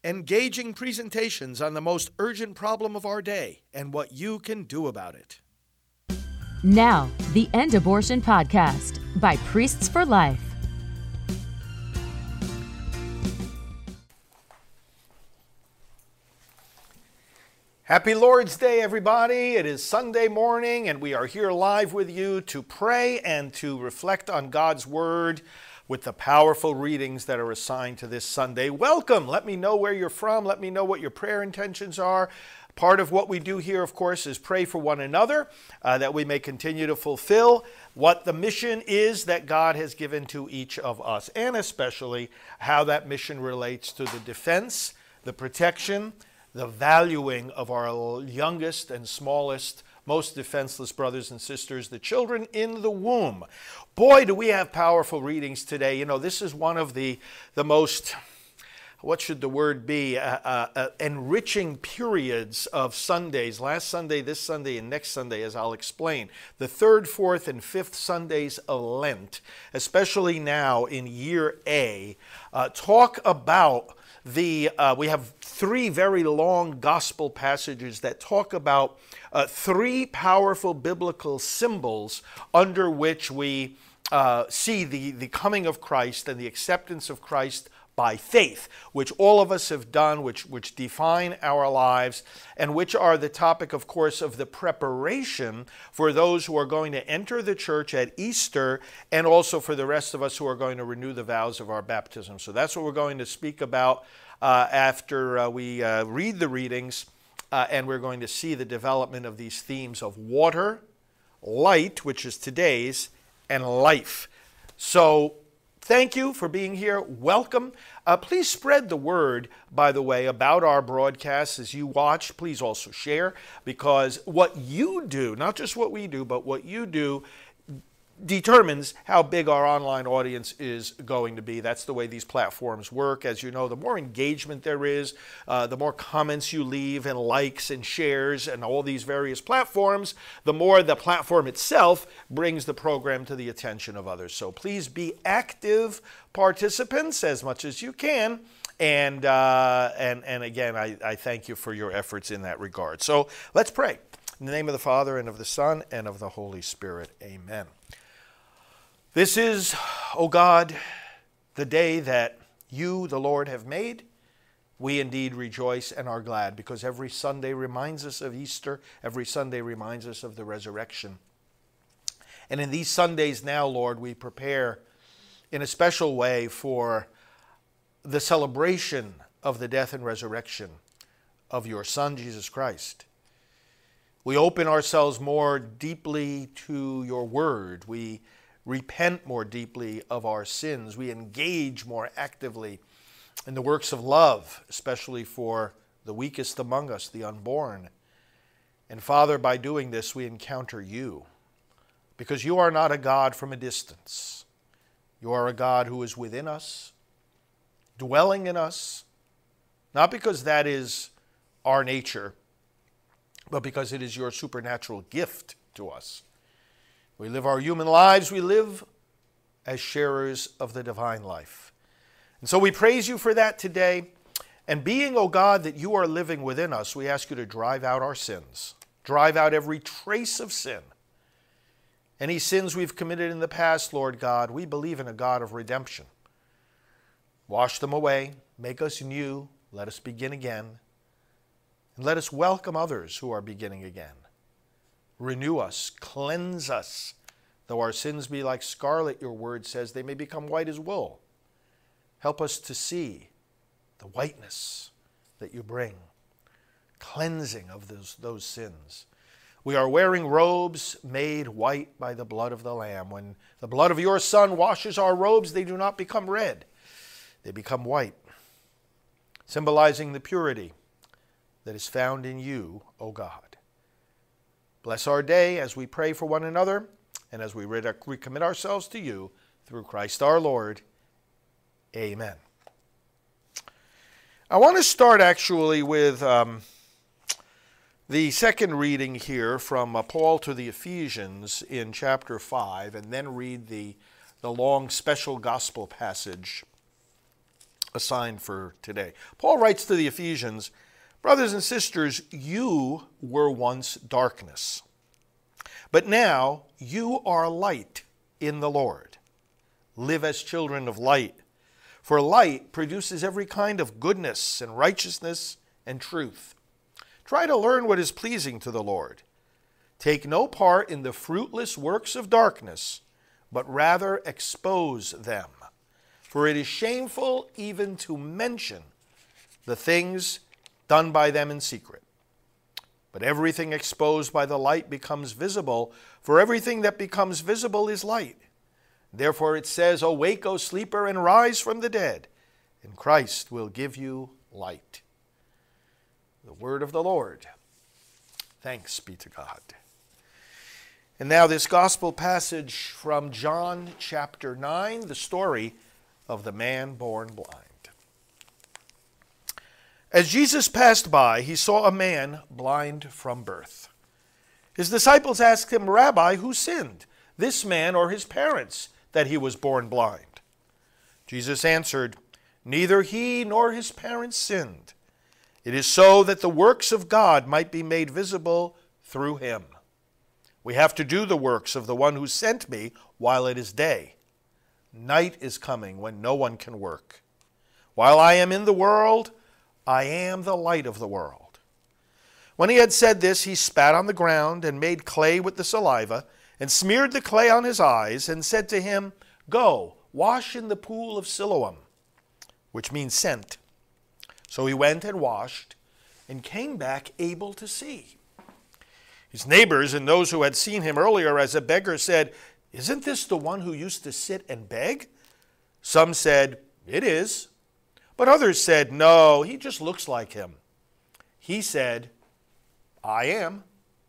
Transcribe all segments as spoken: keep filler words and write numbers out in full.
Engaging presentations on the most urgent problem of our day and what you can do about it. Now, the End Abortion Podcast by Priests for Life. Happy Lord's Day, everybody. It is Sunday morning, and we are here live with you to pray and to reflect on God's Word with the powerful readings that are assigned to this Sunday. Welcome. Let me know where you're from. Let me know what your prayer intentions are. Part of what we do here, of course, is pray for one another, uh, that we may continue to fulfill what the mission is that God has given to each of us, and especially how that mission relates to the defense, the protection, the valuing of our youngest and smallest, most defenseless brothers and sisters, the children in the womb. Boy, do we have powerful readings today. You know, this is one of the, the most, what should the word be, uh, uh, uh, enriching periods of Sundays. Last Sunday, this Sunday, and next Sunday, as I'll explain. The third, fourth, and fifth Sundays of Lent, especially now in year A, uh, talk about The uh, we have three very long gospel passages that talk about uh, three powerful biblical symbols under which we uh, see the, the coming of Christ and the acceptance of Christ by faith, which all of us have done, which, which define our lives, and which are the topic, of course, of the preparation for those who are going to enter the church at Easter, and also for the rest of us who are going to renew the vows of our baptism. So that's what we're going to speak about uh, after uh, we uh, read the readings, uh, and we're going to see the development of these themes of water, light, which is today's, and life. So thank you for being here. Welcome. Uh, please spread the word, by the way, about our broadcasts as you watch. Please also share, because what you do, not just what we do, but what you do determines how big our online audience is going to be. That's the way these platforms work. As you know, the more engagement there is, uh, the more comments you leave and likes and shares and all these various platforms, the more the platform itself brings the program to the attention of others. So please be active participants as much as you can. And uh, and, and again, I, I thank you for your efforts in that regard. So let's pray. In the name of the Father, and of the Son, and of the Holy Spirit. Amen. This is, O God, the day that you, the Lord, have made. We indeed rejoice and are glad, because every Sunday reminds us of Easter. Every Sunday reminds us of the resurrection. And in these Sundays now, Lord, we prepare in a special way for the celebration of the death and resurrection of your Son, Jesus Christ. We open ourselves more deeply to your word. We repent more deeply of our sins. We engage more actively in the works of love, especially for the weakest among us, the unborn. And Father, by doing this, we encounter you, because you are not a God from a distance. You are a God who is within us, dwelling in us, not because that is our nature, but because it is your supernatural gift to us. We live our human lives, we live as sharers of the divine life. And so we praise you for that today. And being, O God, that you are living within us, we ask you to drive out our sins. Drive out every trace of sin. Any sins we've committed in the past, Lord God, we believe in a God of redemption. Wash them away, make us new, let us begin again. And let us welcome others who are beginning again. Renew us, cleanse us. Though our sins be like scarlet, your word says, they may become white as wool. Help us to see the whiteness that you bring, cleansing of those, those sins. We are wearing robes made white by the blood of the Lamb. When the blood of your Son washes our robes, they do not become red. They become white, symbolizing the purity that is found in you, O God. Bless our day as we pray for one another and as we recommit ourselves to you through Christ our Lord. Amen. I want to start actually with um, the second reading here from uh, Paul to the Ephesians in chapter five, and then read the, the long special gospel passage assigned for today. Paul writes to the Ephesians, brothers and sisters, you were once darkness, but now you are light in the Lord. Live as children of light, for light produces every kind of goodness and righteousness and truth. Try to learn what is pleasing to the Lord. Take no part in the fruitless works of darkness, but rather expose them. For it is shameful even to mention the things done by them in secret. But everything exposed by the light becomes visible, for everything that becomes visible is light. Therefore it says, awake, O sleeper, and rise from the dead, and Christ will give you light. The word of the Lord. Thanks be to God. And now this gospel passage from John chapter nine, the story of the man born blind. As Jesus passed by, he saw a man blind from birth. His disciples asked him, Rabbi, who sinned, this man or his parents, that he was born blind? Jesus answered, neither he nor his parents sinned. It is so that the works of God might be made visible through him. We have to do the works of the one who sent me while it is day. Night is coming when no one can work. While I am in the world, I am the light of the world. When he had said this, he spat on the ground and made clay with the saliva and smeared the clay on his eyes and said to him, go, wash in the pool of Siloam, which means sent. So he went and washed and came back able to see. His neighbors and those who had seen him earlier as a beggar said, isn't this the one who used to sit and beg? Some said, it is. But others said, no, he just looks like him. He said, I am.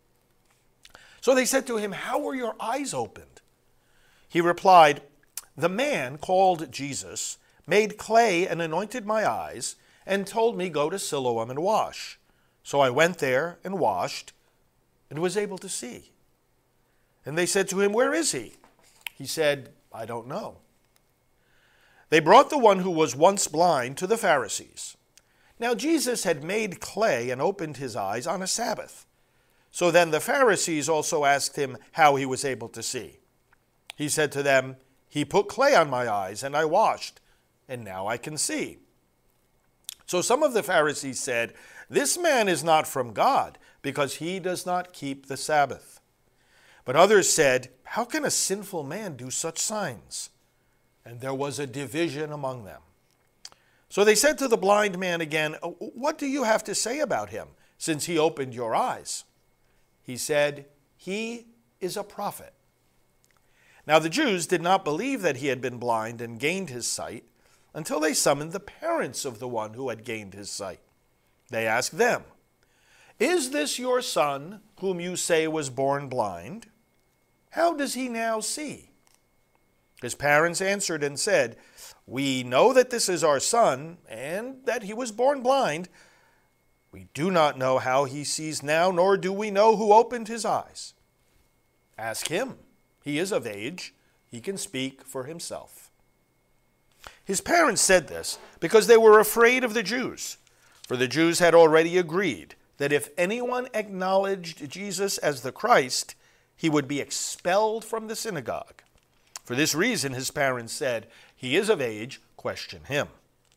So they said to him, how were your eyes opened? He replied, the man called Jesus made clay and anointed my eyes and told me, go to Siloam and wash. So I went there and washed and was able to see. And they said to him, where is he? He said, I don't know. They brought the one who was once blind to the Pharisees. Now Jesus had made clay and opened his eyes on a Sabbath. So then the Pharisees also asked him how he was able to see. He said to them, he put clay on my eyes and I washed, and now I can see. So some of the Pharisees said, this man is not from God, because he does not keep the Sabbath. But others said, how can a sinful man do such signs? And there was a division among them. So they said to the blind man again, what do you have to say about him, since he opened your eyes? He said, he is a prophet. Now the Jews did not believe that he had been blind and gained his sight until they summoned the parents of the one who had gained his sight. They asked them, is this your son, whom you say was born blind? How does he now see? His parents answered and said, we know that this is our son, and that he was born blind. We do not know how he sees now, nor do we know who opened his eyes. Ask him. He is of age. He can speak for himself. His parents said this because they were afraid of the Jews, for the Jews had already agreed that if anyone acknowledged Jesus as the Christ, he would be expelled from the synagogue. For this reason, his parents said, he is of age, question him.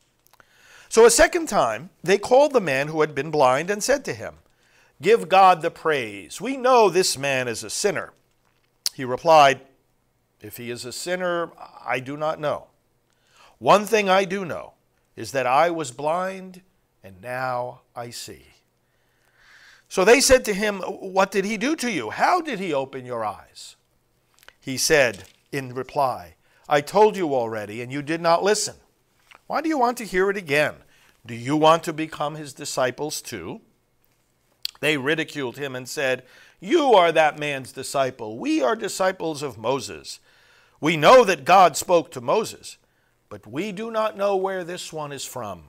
So a second time, they called the man who had been blind and said to him, give God the praise. We know this man is a sinner. He replied, if he is a sinner, I do not know. One thing I do know is that I was blind and now I see. So they said to him, what did he do to you? How did he open your eyes? He said in reply, I told you already and you did not listen. Why do you want to hear it again? Do you want to become his disciples too? They ridiculed him and said, you are that man's disciple. We are disciples of Moses. We know that God spoke to Moses, but we do not know where this one is from.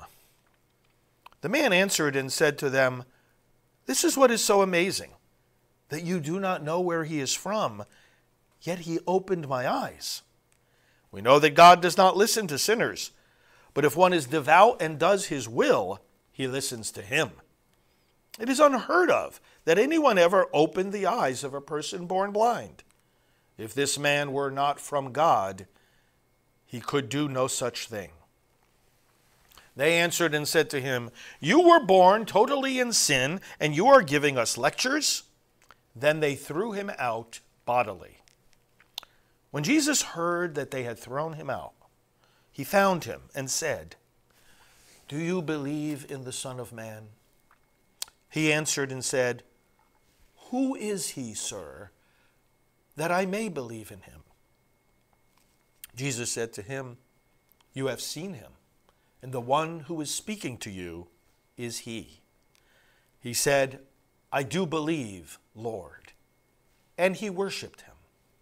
The man answered and said to them, this is what is so amazing, that you do not know where he is from, yet he opened my eyes. We know that God does not listen to sinners, But if one is devout and does his will, he listens to him. It is unheard of that anyone ever opened the eyes of a person born blind. If this man were not from God, he could do no such thing. They answered and said to him, "You were born totally in sin, and you are giving us lectures?" Then they threw him out bodily. When Jesus heard that they had thrown him out, he found him and said, "Do you believe in the Son of Man?" He answered and said, "Who is he, sir, that I may believe in him?" Jesus said to him, "You have seen him, and the one who is speaking to you is he." He said, "I do believe, Lord." And he worshipped him.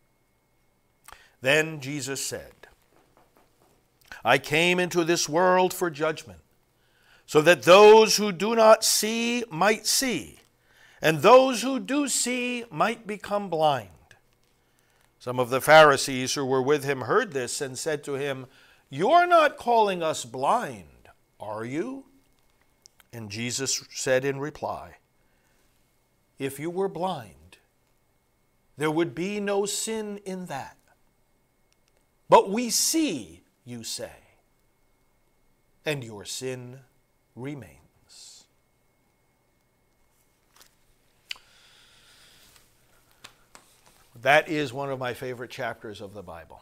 Then Jesus said, "I came into this world for judgment, so that those who do not see might see, and those who do see might become blind." Some of the Pharisees who were with him heard this and said to him, "You are not calling us blind, are you?" And Jesus said in reply, "If you were blind, there would be no sin in that. But we see, you say, and your sin remains." That is one of my favorite chapters of the Bible.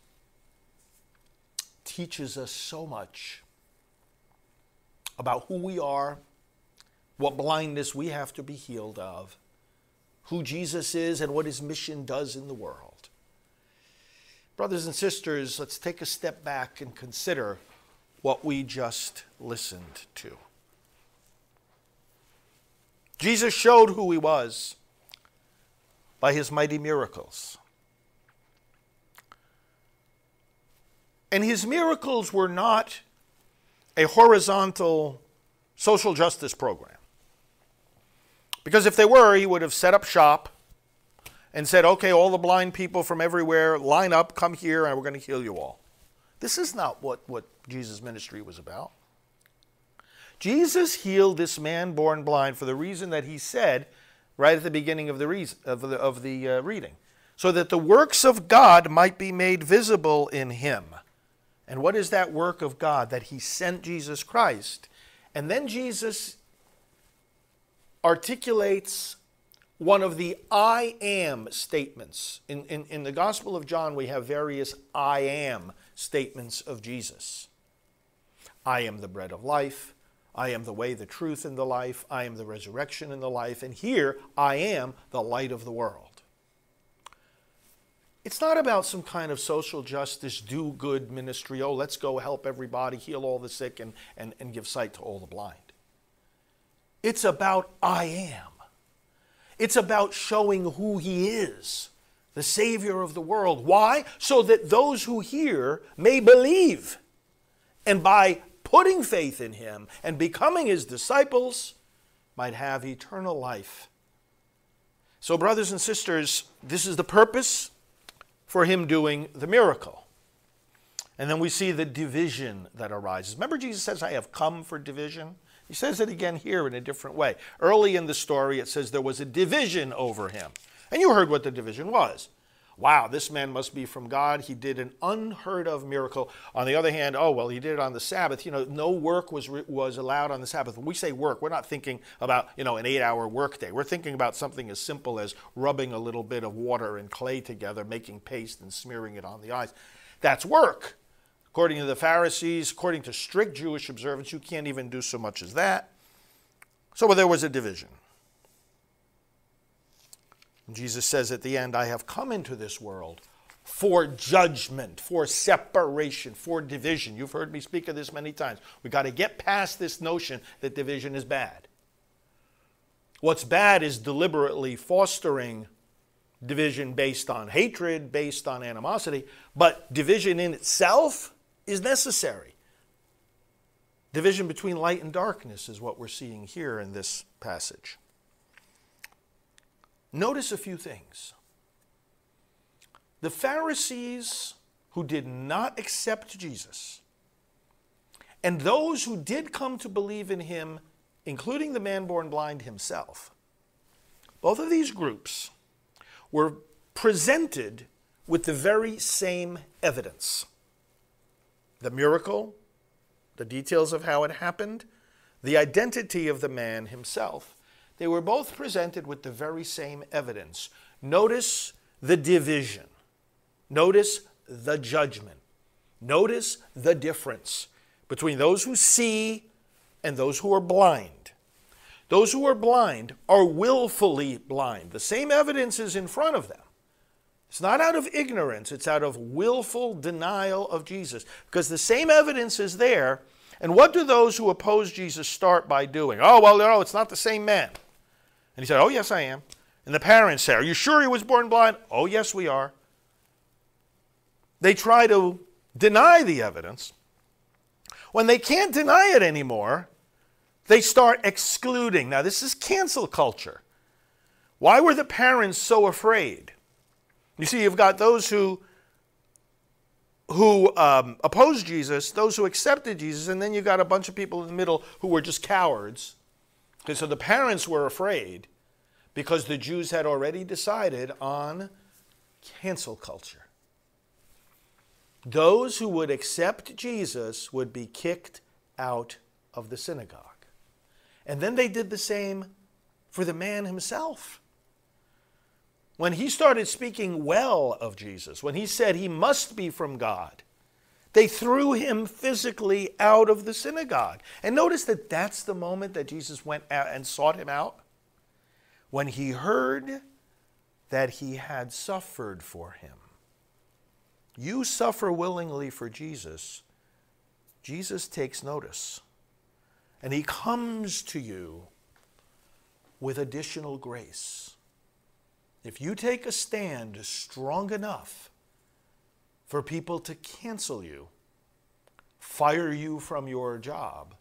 It teaches us so much about who we are, what blindness we have to be healed of, who Jesus is, and what his mission does in the world. Brothers and sisters, let's take a step back and consider what we just listened to. Jesus showed who he was by his mighty miracles. And his miracles were not a horizontal social justice program. Because if they were, he would have set up shop and said, "Okay, all the blind people from everywhere, line up, come here, and we're going to heal you all." This is not what, what Jesus' ministry was about. Jesus healed this man born blind for the reason that he said right at the beginning of the, reason, of the, of the uh, reading, so that the works of God might be made visible in him. And what is that work of God? That he sent Jesus Christ. And then Jesus articulates one of the I am statements. In, in, in the Gospel of John, we have various I am statements of Jesus. I am the bread of life. I am the way, the truth, and the life. I am the resurrection and the life. And here, I am the light of the world. It's not about some kind of social justice, do-good ministry. Oh, let's go help everybody, heal all the sick, and, and, and give sight to all the blind. It's about I am. It's about showing who he is, the Savior of the world. Why? So that those who hear may believe. And by putting faith in him and becoming his disciples, might have eternal life. So, brothers and sisters, this is the purpose for him doing the miracle. And then we see the division that arises. Remember, Jesus says, "I have come for division." He says it again here in a different way. Early in the story, it says there was a division over him. And you heard what the division was. Wow, this man must be from God. He did an unheard of miracle. On the other hand, oh, well, he did it on the Sabbath. You know, no work was was allowed on the Sabbath. When we say work, we're not thinking about, you know, an eight-hour workday. We're thinking about something as simple as rubbing a little bit of water and clay together, making paste and smearing it on the eyes. That's work. According to the Pharisees, according to strict Jewish observance, you can't even do so much as that. So well, there was a division. And Jesus says at the end, "I have come into this world for judgment, for separation, for division." You've heard me speak of this many times. We've got to get past this notion that division is bad. What's bad is deliberately fostering division based on hatred, based on animosity, but division in itself is necessary. Division between light and darkness is what we're seeing here in this passage. Notice a few things. The Pharisees who did not accept Jesus And those who did come to believe in him, including the man born blind himself, both of these groups were presented with the very same evidence. The miracle, the details of how it happened, the identity of the man himself. They were both presented with the very same evidence. Notice the division. Notice the judgment. Notice the difference between those who see and those who are blind. Those who are blind are willfully blind. The same evidence is in front of them. It's not out of ignorance, it's out of willful denial of Jesus. Because the same evidence is there. And what do those who oppose Jesus start by doing? Oh, well, no, it's not the same man. And he said, oh, yes, I am. And the parents say, are you sure he was born blind? Oh, yes, we are. They try to deny the evidence. When they can't deny it anymore, they start excluding. Now, this is cancel culture. Why were the parents so afraid? You see, you've got those who, who um, opposed Jesus, those who accepted Jesus, and then you've got a bunch of people in the middle who were just cowards. Okay, so the parents were afraid because the Jews had already decided on cancel culture. Those who would accept Jesus would be kicked out of the synagogue. And then they did the same for the man himself. When he started speaking well of Jesus, when he said he must be from God, they threw him physically out of the synagogue. And notice that that's the moment that Jesus went out and sought him out. When he heard that he had suffered for him. You suffer willingly for Jesus. Jesus takes notice. And he comes to you with additional grace. If you take a stand strong enough for people to cancel you, fire you from your job,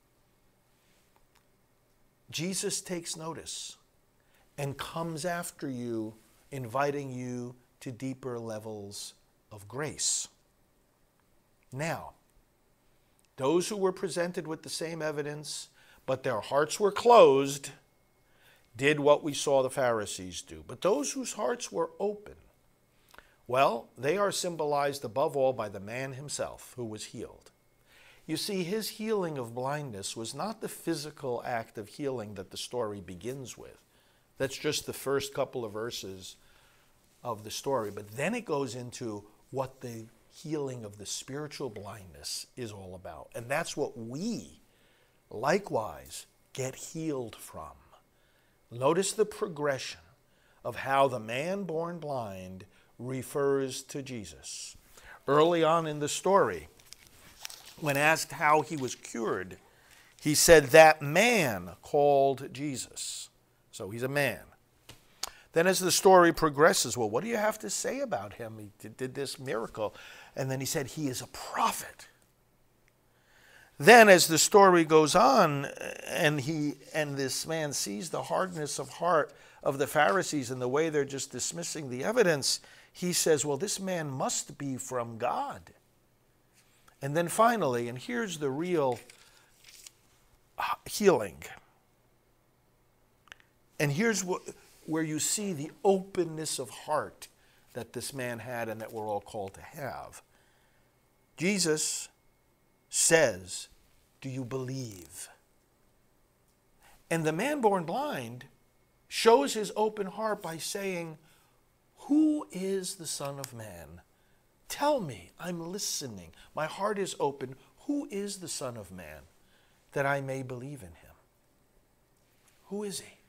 Jesus takes notice and comes after you, inviting you to deeper levels of grace. Now, those who were presented with the same evidence, but their hearts were closed, did what we saw the Pharisees do. But those whose hearts were open, well, they are symbolized above all by the man himself who was healed. You see, his healing of blindness was not the physical act of healing that the story begins with. That's just the first couple of verses of the story. But then it goes into what the healing of the spiritual blindness is all about. And that's what we, likewise, get healed from. Notice the progression of how the man born blind refers to Jesus. Early on in the story, when asked how he was cured, he said, that man called Jesus. So he's a man. Then as the story progresses, well, what do you have to say about him? He did, did this miracle. And then he said, he is a prophet. Then as the story goes on, and he and this man sees the hardness of heart of the Pharisees and the way they're just dismissing the evidence, he says, well, this man must be from God. And then finally, and here's the real healing. And here's what, where you see the openness of heart that this man had and that we're all called to have. Jesus says, do you believe? And the man born blind shows his open heart by saying, who is the Son of Man? Tell me, I'm listening. My heart is open. Who is the Son of Man that I may believe in him? Who is he?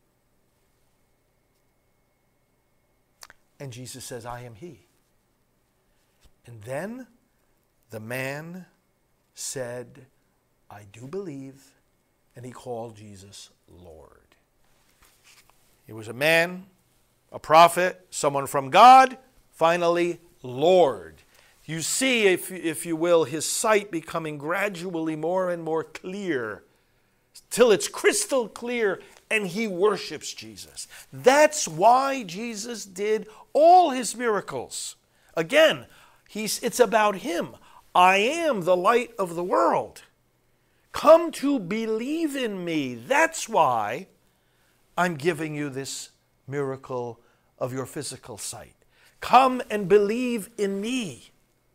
And Jesus says, I am he. And then the man said, I do believe, and he called Jesus Lord. He was a man, a prophet, someone from God, finally Lord. You see, if, if you will, his sight becoming gradually more and more clear, till it's crystal clear, and he worships Jesus. That's why Jesus did all his miracles. Again, he's, it's about him. I am the light of the world. Come to believe in me. That's why I'm giving you this miracle of your physical sight. Come and believe in me.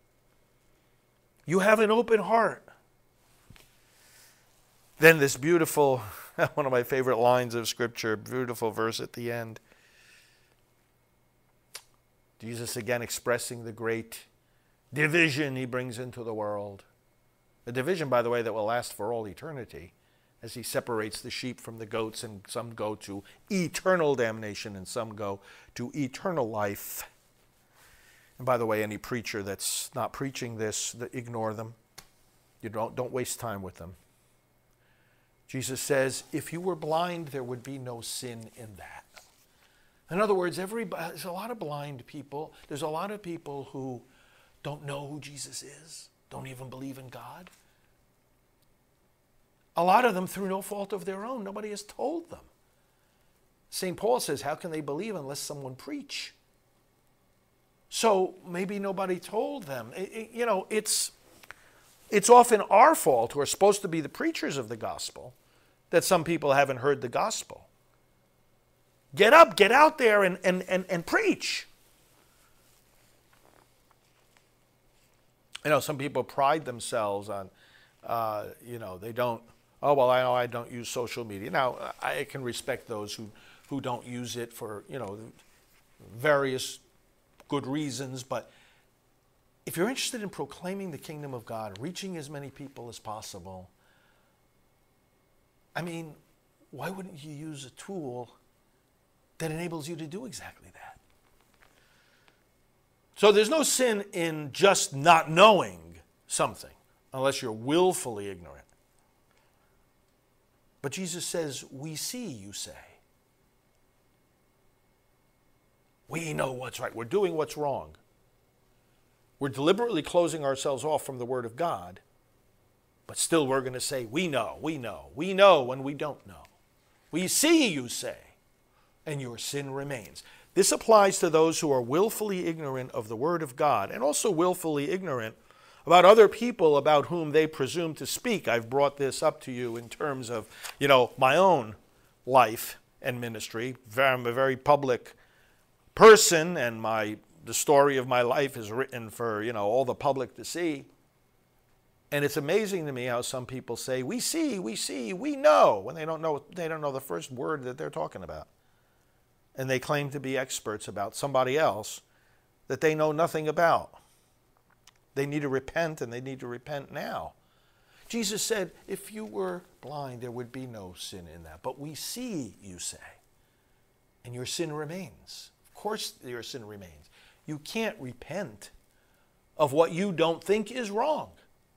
You have an open heart. Then this beautiful, one of my favorite lines of Scripture, beautiful verse at the end. Jesus again expressing the great division he brings into the world. A division, by the way, that will last for all eternity, as he separates the sheep from the goats, and some go to eternal damnation and some go to eternal life. And by the way, any preacher that's not preaching this, ignore them. You don't, don't waste time with them. Jesus says, if you were blind, there would be no sin in that. In other words, everybody, there's a lot of blind people. There's a lot of people who don't know who Jesus is, don't even believe in God. A lot of them through no fault of their own. Nobody has told them. Saint Paul says, how can they believe unless someone preach? So maybe nobody told them. It, it, you know, it's, it's often our fault, who are supposed to be the preachers of the gospel, that some people haven't heard the gospel. Get up, get out there and, and, and, and preach. You know, some people pride themselves on, uh, you know, they don't, oh, well, I know I don't use social media. Now, I can respect those who, who don't use it for, you know, various good reasons, but if you're interested in proclaiming the kingdom of God, reaching as many people as possible, I mean, why wouldn't you use a tool that enables you to do exactly that? So there's no sin in just not knowing something, unless you're willfully ignorant. But Jesus says, we see, you say. We know what's right. We're doing what's wrong. We're deliberately closing ourselves off from the Word of God, but still we're going to say, we know, we know, we know when we don't know. We see, you say, and your sin remains. This applies to those who are willfully ignorant of the Word of God, and also willfully ignorant about other people about whom they presume to speak. I've brought this up to you in terms of, you know, my own life and ministry. I'm a very public person, and my the story of my life is written for, you know, all the public to see. And it's amazing to me how some people say, we see, we see, we know, when they don't know they don't know the first word that they're talking about. And they claim to be experts about somebody else that they know nothing about. They need to repent, and they need to repent now. Jesus said, if you were blind, there would be no sin in that. But we see, you say, and your sin remains. Of course your sin remains. You can't repent of what you don't think is wrong.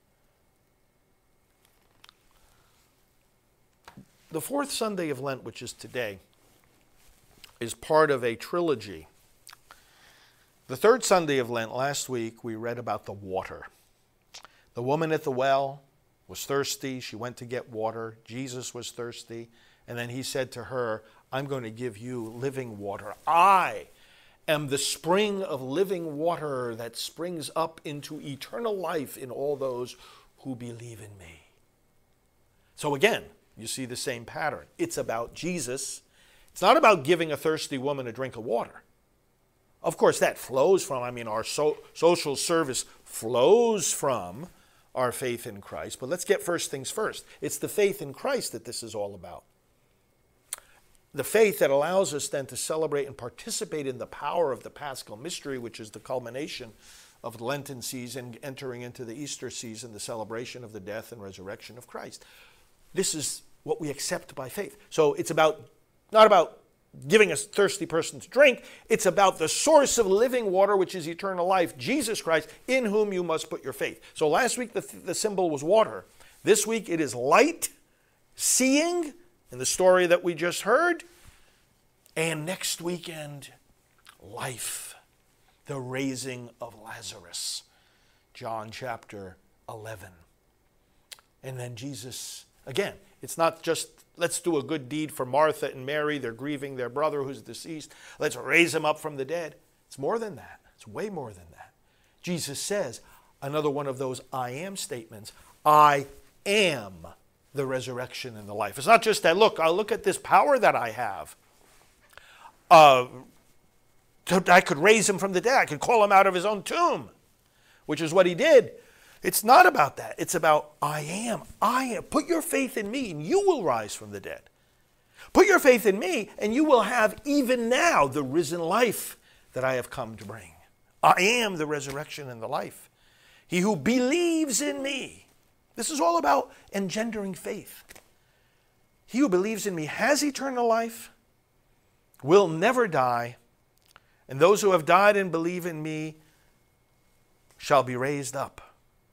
The fourth Sunday of Lent, which is today, is part of a trilogy. The third Sunday of Lent, last week, we read about the water. The woman at the well was thirsty. She went to get water. Jesus was thirsty. And then he said to her, I'm going to give you living water. I am the spring of living water that springs up into eternal life in all those who believe in me. So again, you see the same pattern. It's about Jesus. It's not about giving a thirsty woman a drink of water. Of course, that flows from, I mean, our so, social service flows from our faith in Christ. But let's get first things first. It's the faith in Christ that this is all about. The faith that allows us then to celebrate and participate in the power of the Paschal mystery, which is the culmination of the Lenten season, entering into the Easter season, the celebration of the death and resurrection of Christ. This is what we accept by faith. So it's about not about giving a thirsty person to drink. It's about the source of living water, which is eternal life, Jesus Christ, in whom you must put your faith. So last week the, the symbol was water. This week it is light, seeing, in the story that we just heard. And next weekend, life, the raising of Lazarus, John chapter eleven. And then Jesus, again, it's not just let's do a good deed for Martha and Mary. They're grieving their brother who's deceased. Let's raise him up from the dead. It's more than that. It's way more than that. Jesus says, another one of those I am statements. I am the resurrection and the life. It's not just that, look, I look at this power that I have. Uh, I could raise him from the dead. I could call him out of his own tomb, which is what he did. It's not about that. It's about I am. I am. Put your faith in me and you will rise from the dead. Put your faith in me and you will have even now the risen life that I have come to bring. I am the resurrection and the life. He who believes in me. This is all about engendering faith. He who believes in me has eternal life, will never die, and those who have died and believe in me shall be raised up.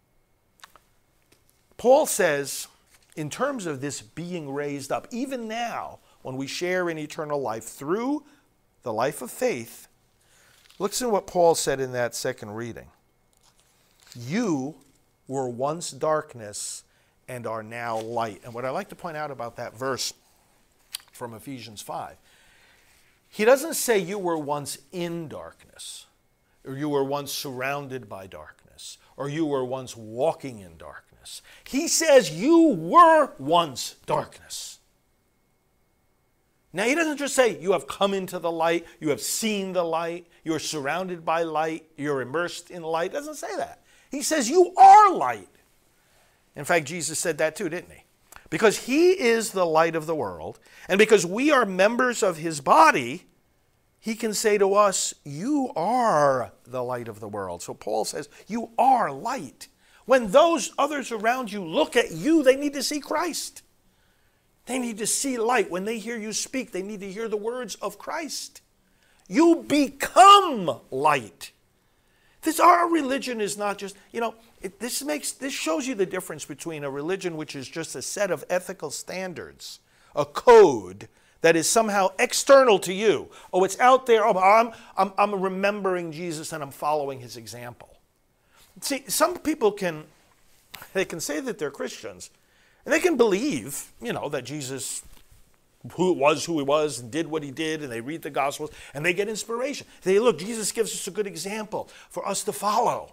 Paul says, in terms of this being raised up, even now, when we share in eternal life through the life of faith, listen to what Paul said in that second reading. You were once darkness and are now light. And what I like to point out about that verse from Ephesians five, he doesn't say you were once in darkness, or you were once surrounded by darkness, or you were once walking in darkness. He says you were once darkness. Now, he doesn't just say you have come into the light, you have seen the light, you're surrounded by light, you're immersed in light. He doesn't say that. He says you are light. In fact, Jesus said that too, didn't he? Because he is the light of the world, and because we are members of his body, he can say to us, you are the light of the world. So Paul says, you are light. When those others around you look at you, they need to see Christ. They need to see light. When they hear you speak, they need to hear the words of Christ. You become light. This, our religion is not just, you know, it, this makes, this shows you the difference between a religion which is just a set of ethical standards, a code that is somehow external to you. Oh, it's out there. Oh, I'm, I'm, I'm remembering Jesus and I'm following his example. See, some people can, they can say that they're Christians, and they can believe, you know, that Jesus who was who he was and did what he did, and they read the Gospels, and they get inspiration. They say, look, Jesus gives us a good example for us to follow.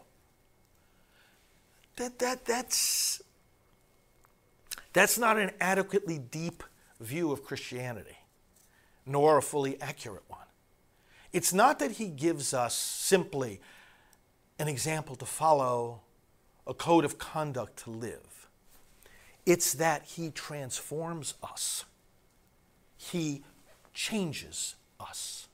That, that, that's, that's not an adequately deep view of Christianity, nor a fully accurate one. It's not that he gives us simply an example to follow, a code of conduct to live. It's that he transforms us. He changes us.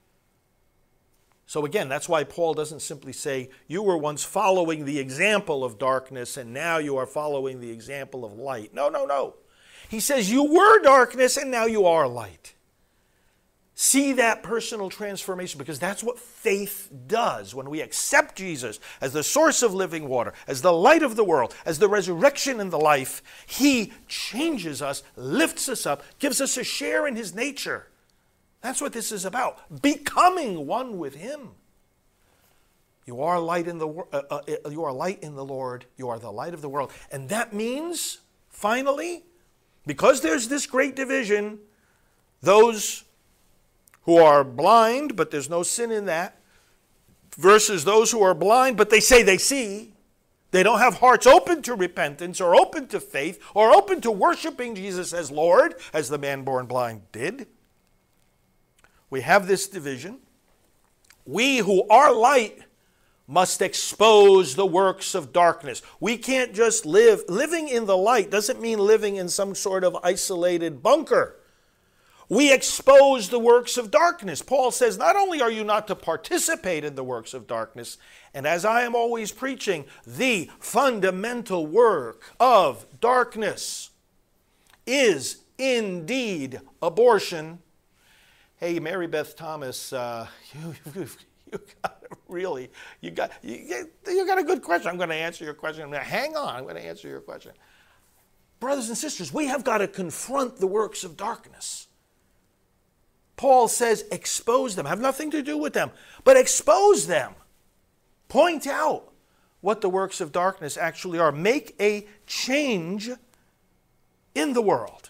So again, that's why Paul doesn't simply say, you were once following the example of darkness and now you are following the example of light. No, no, no. He says you were darkness and now you are light. See that personal transformation, because that's what faith does. When we accept Jesus as the source of living water, as the light of the world, as the resurrection and the life, he changes us, lifts us up, gives us a share in his nature. That's what this is about, becoming one with him. You are light in the uh, uh, you are light in the Lord. You are the light of the world, and that means, finally, because there's this great division, those who are blind, but there's no sin in that, versus those who are blind, but they say they see. They don't have hearts open to repentance or open to faith or open to worshiping Jesus as Lord, as the man born blind did. We have this division. We who are light must expose the works of darkness. We can't just live. Living in the light doesn't mean living in some sort of isolated bunker. We expose the works of darkness. Paul says, not only are you not to participate in the works of darkness, and as I am always preaching, the fundamental work of darkness is indeed abortion. Hey, Mary Beth Thomas, uh, you, you, you got really, you got, you, you got a good question. I'm going to answer your question. I'm going to hang on. I'm going to answer your question. Brothers and sisters, we have got to confront the works of darkness. Paul says expose them. Have nothing to do with them, but expose them. Point out what the works of darkness actually are. Make a change in the world.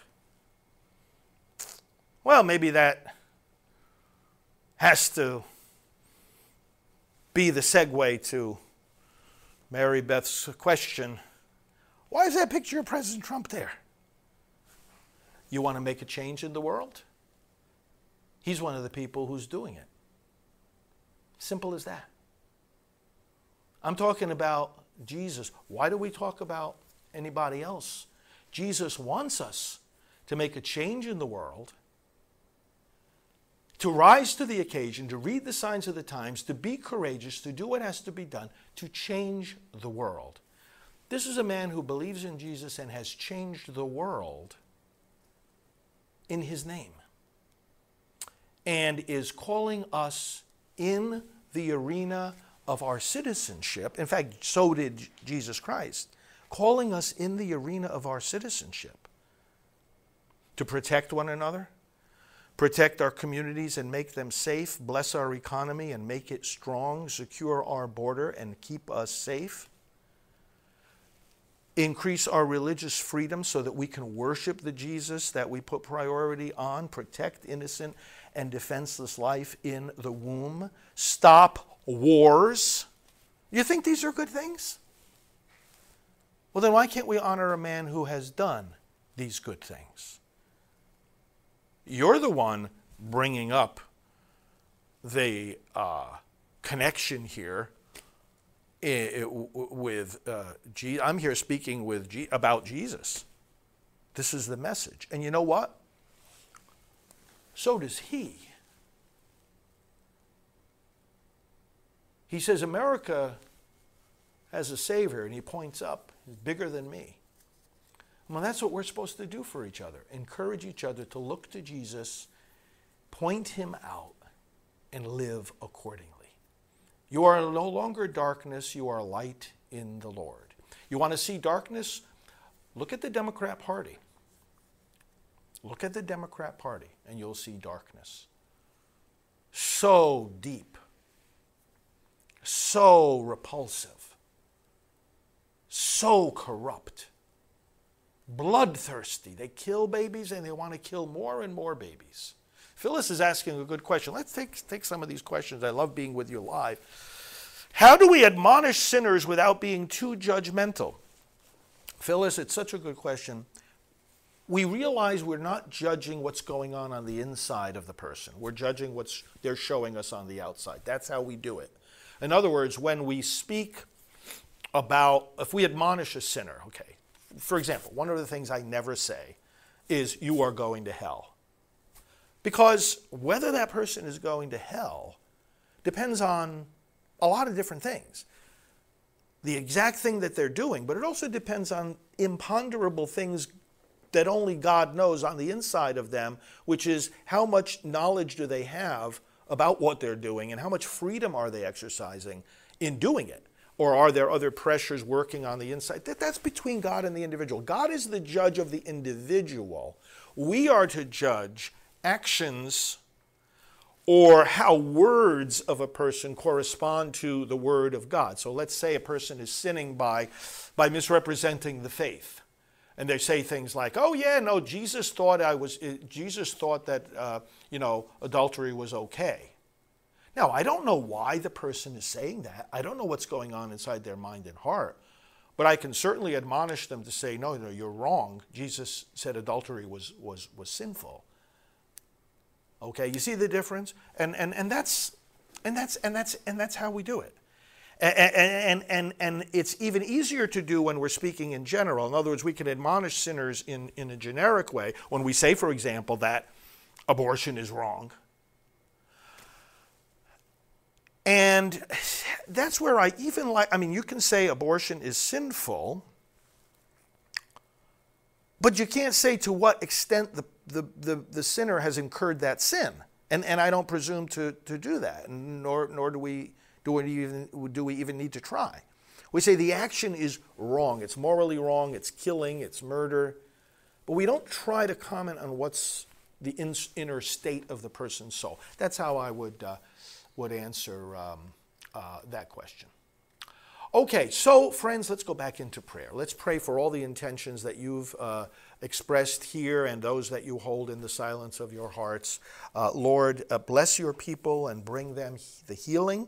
Well, maybe that has to be the segue to Mary Beth's question, why is that picture of President Trump there? You want to make a change in the world? He's one of the people who's doing it. Simple as that. I'm talking about Jesus. Why do we talk about anybody else? Jesus wants us to make a change in the world, to rise to the occasion, to read the signs of the times, to be courageous, to do what has to be done, to change the world. This is a man who believes in Jesus and has changed the world in his name, and is calling us in the arena of our citizenship. In fact, so did Jesus Christ, calling us in the arena of our citizenship to protect one another, protect our communities and make them safe, bless our economy and make it strong, secure our border and keep us safe, increase our religious freedom so that we can worship the Jesus that we put priority on, protect innocent and defenseless life in the womb, stop wars. You think these are good things? Well, then why can't we honor a man who has done these good things? You're the one bringing up the uh, connection here with uh, Je- I'm here speaking with Je- about Jesus. This is the message. And you know what? So does he. He says, America has a Savior, and he points up. He's bigger than me. Well, that's what we're supposed to do for each other. Encourage each other to look to Jesus, point him out, and live accordingly. You are no longer darkness, you are light in the Lord. You want to see darkness? Look at the Democrat Party. Look at the Democrat Party, and you'll see darkness. So deep, so repulsive, so corrupt, bloodthirsty. They kill babies, and they want to kill more and more babies. Phyllis is asking a good question. Let's take, take some of these questions. I love being with you live. How do we admonish sinners without being too judgmental? Phyllis, it's such a good question. We realize we're not judging what's going on on the inside of the person. We're judging what they're showing us on the outside. That's how we do it. In other words, when we speak about, if we admonish a sinner, okay, for example, one of the things I never say is, you are going to hell. Because whether that person is going to hell depends on a lot of different things. The exact thing that they're doing, but it also depends on imponderable things that only God knows on the inside of them, which is how much knowledge do they have about what they're doing and how much freedom are they exercising in doing it? Or are there other pressures working on the inside? That, that's between God and the individual. God is the judge of the individual. We are to judge actions or how words of a person correspond to the word of God. So let's say a person is sinning by, by misrepresenting the faith. And they say things like, oh yeah, no, Jesus thought I was, Jesus thought that, uh, you know, adultery was okay. Now, I don't know why the person is saying that. I don't know what's going on inside their mind and heart. But I can certainly admonish them to say, no, no, you're wrong. Jesus said adultery was, was, was sinful. Okay, you see the difference? And and and that's and that's and that's and that's how we do it. And and and and it's even easier to do when we're speaking in general. In other words, we can admonish sinners in, in a generic way when we say, for example, that abortion is wrong. And that's where I even like, I mean, you can say abortion is sinful, but you can't say to what extent the The, the, the sinner has incurred that sin. And, and I don't presume to, to do that, nor, nor do, we, do, we even, do we even need to try. We say the action is wrong. It's morally wrong. It's killing. It's murder. But we don't try to comment on what's the in, inner state of the person's soul. That's how I would, uh, would answer um, uh, that question. Okay, so friends, let's go back into prayer. Let's pray for all the intentions that you've uh, expressed here and those that you hold in the silence of your hearts. Uh, Lord, uh, bless your people and bring them the healing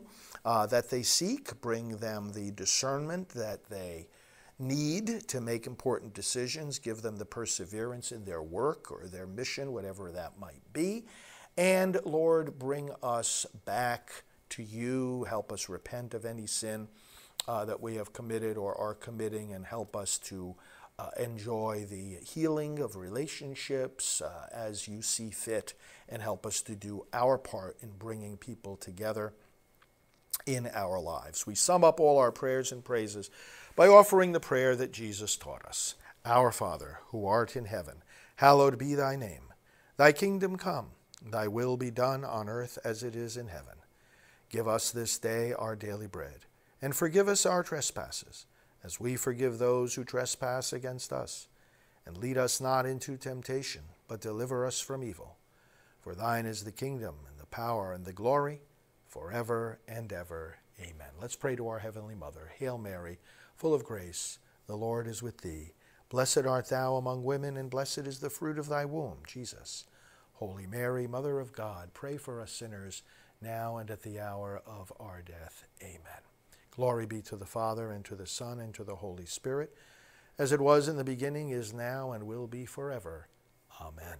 uh, that they seek. Bring them the discernment that they need to make important decisions. Give them the perseverance in their work or their mission, whatever that might be. And Lord, bring us back to you. Help us repent of any sin uh, that we have committed or are committing, and help us to uh, enjoy the healing of relationships uh, as you see fit, and help us to do our part in bringing people together in our lives. We sum up all our prayers and praises by offering the prayer that Jesus taught us. Our Father, who art in heaven, hallowed be thy name. Thy kingdom come, thy will be done on earth as it is in heaven. Give us this day our daily bread, and forgive us our trespasses, as we forgive those who trespass against us. And lead us not into temptation, but deliver us from evil. For thine is the kingdom, and the power, and the glory, forever and ever. Amen. Let's pray to our Heavenly Mother. Hail Mary, full of grace, the Lord is with thee. Blessed art thou among women, and blessed is the fruit of thy womb, Jesus. Holy Mary, Mother of God, pray for us sinners, now and at the hour of our death. Amen. Glory be to the Father, and to the Son, and to the Holy Spirit, as it was in the beginning, is now, and will be forever. Amen.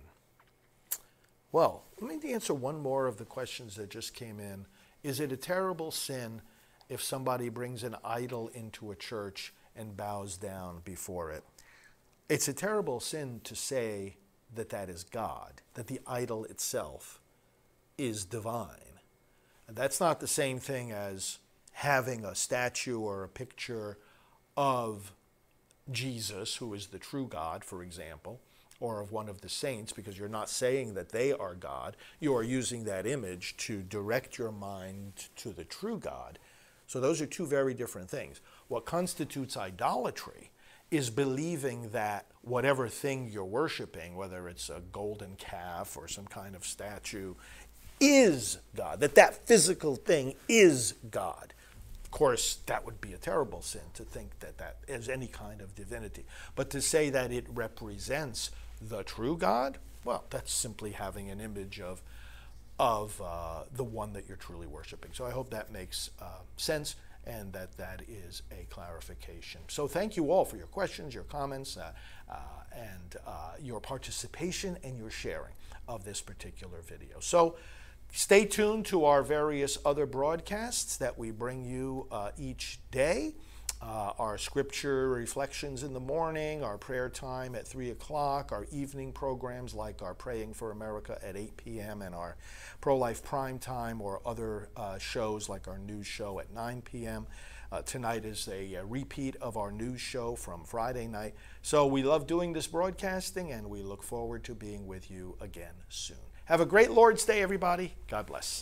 Well, let me answer one more of the questions that just came in. Is it a terrible sin if somebody brings an idol into a church and bows down before it? It's a terrible sin to say that that is God, that the idol itself is divine. And that's not the same thing as having a statue or a picture of Jesus, who is the true God, for example, or of one of the saints, because you're not saying that they are God. You are using that image to direct your mind to the true God. So those are two very different things. What constitutes idolatry is believing that whatever thing you're worshiping, whether it's a golden calf or some kind of statue, is God, that that physical thing is God. Of course, that would be a terrible sin to think that that is any kind of divinity. But to say that it represents the true God, well, that's simply having an image of, of uh, the one that you're truly worshiping. So I hope that makes uh, sense, and that that is a clarification. So thank you all for your questions, your comments, uh, uh, and uh, your participation and your sharing of this particular video. So stay tuned to our various other broadcasts that we bring you uh, each day. Uh, our scripture reflections in the morning, our prayer time at three o'clock, our evening programs like our Praying for America at eight p m and our Pro-Life Prime Time, or other uh, shows like our news show at nine p m Uh, tonight is a, a repeat of our news show from Friday night. So we love doing this broadcasting, and we look forward to being with you again soon. Have a great Lord's Day, everybody. God bless.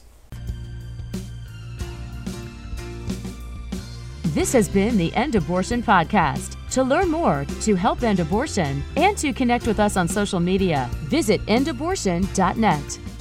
This has been the End Abortion Podcast. To learn more, to help end abortion, and to connect with us on social media, visit end abortion dot net.